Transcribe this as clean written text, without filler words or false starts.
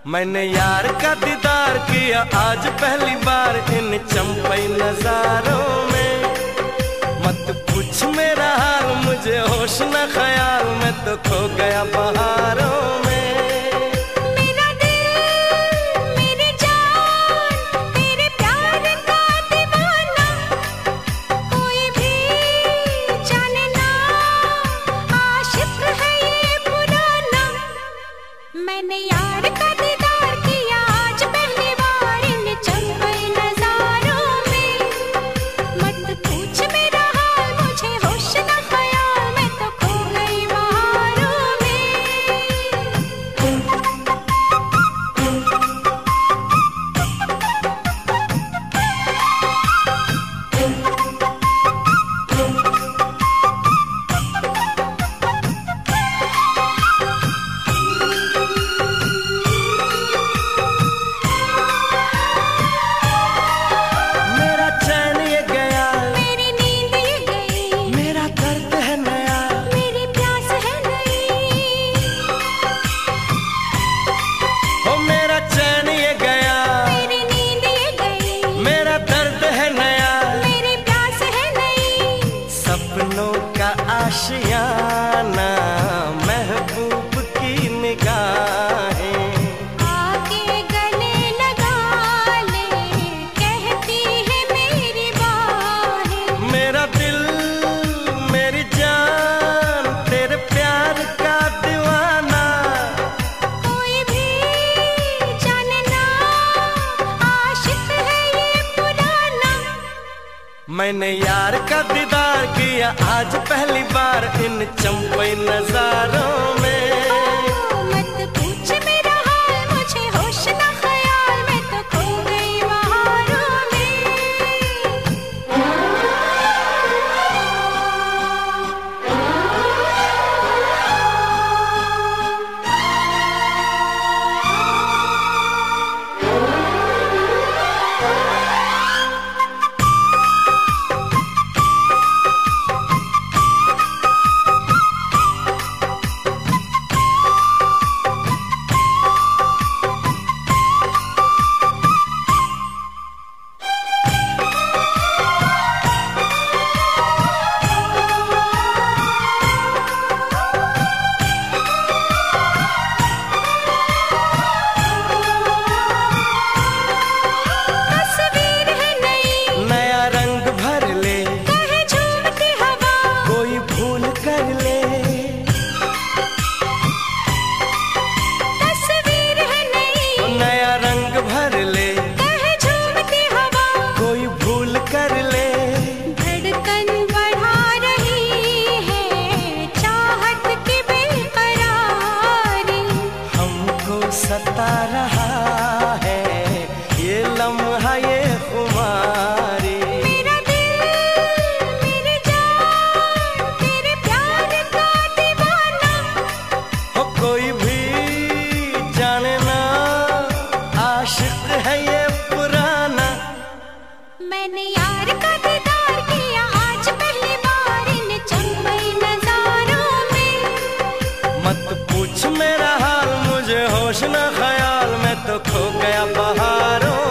मैंने यार का दीदार किया आज पहली बार इन चंपई नजारों में। मत पूछ मेरा हाल, मुझे होश न ख्याल, मैं तो खो गया बहारों में। मेरा दिल मेरी जान तेरे प्यार का दीवाना, कोई भी जाने ना आशिक है ये पुराना। मैंने यार का दीदार किया आज पहली बार इन चंपई नजारों में। मत पूछ मेरा हाल, मुझे होश न ख्याल, मैं तो खो गई बहारों में। मेरा चैन ये गया, मेरी नींद ये गई, मेरा दर्द है नया, मेरी प्यास है नई। ओ मेरा चैन ये गया, मेरी नींद ये गई, मेरा दर्द है नया। मेरी प्यास है नई। सपनों का आशियाना, महबूब की निगाहें, आके गले लगा ले, कहती है मेरी बाहें। मेरा दिल मेरी जान तेरे प्यार का दीवाना। कोई भी जाने ना आशिक है ये पुराना। मैंने यार का दीदार किया आज पहली बार इन चंपई नजारों में। मत पूछ मेरा हाल, मुझे होश न ख्याल, मैं तो खो गई बहारों में। तस्वीर है नई, नया रंग भर ले, कहे झूमती हवा, कोई भूल कर ले। तस्वीर है नई, नया रंग भर ले, कहे झूमती हवा, कोई भूल कर ले। धड़कन बढ़ा रही है चाहत की बेकरारी। हमको सता रहा है ये लम्हा ये खुमारी। मेरा दिल मेरी जान तेरे प्यार का दीवाना। हो कोई भी जाने ना आशिक है ये पुराना। मैंने यार का दीदार किया आज पहली बार इन चंपई नजारों में। मत पूछ मेरा हाल, मुझे होश न ख्याल, मैं तो खो गया बहारों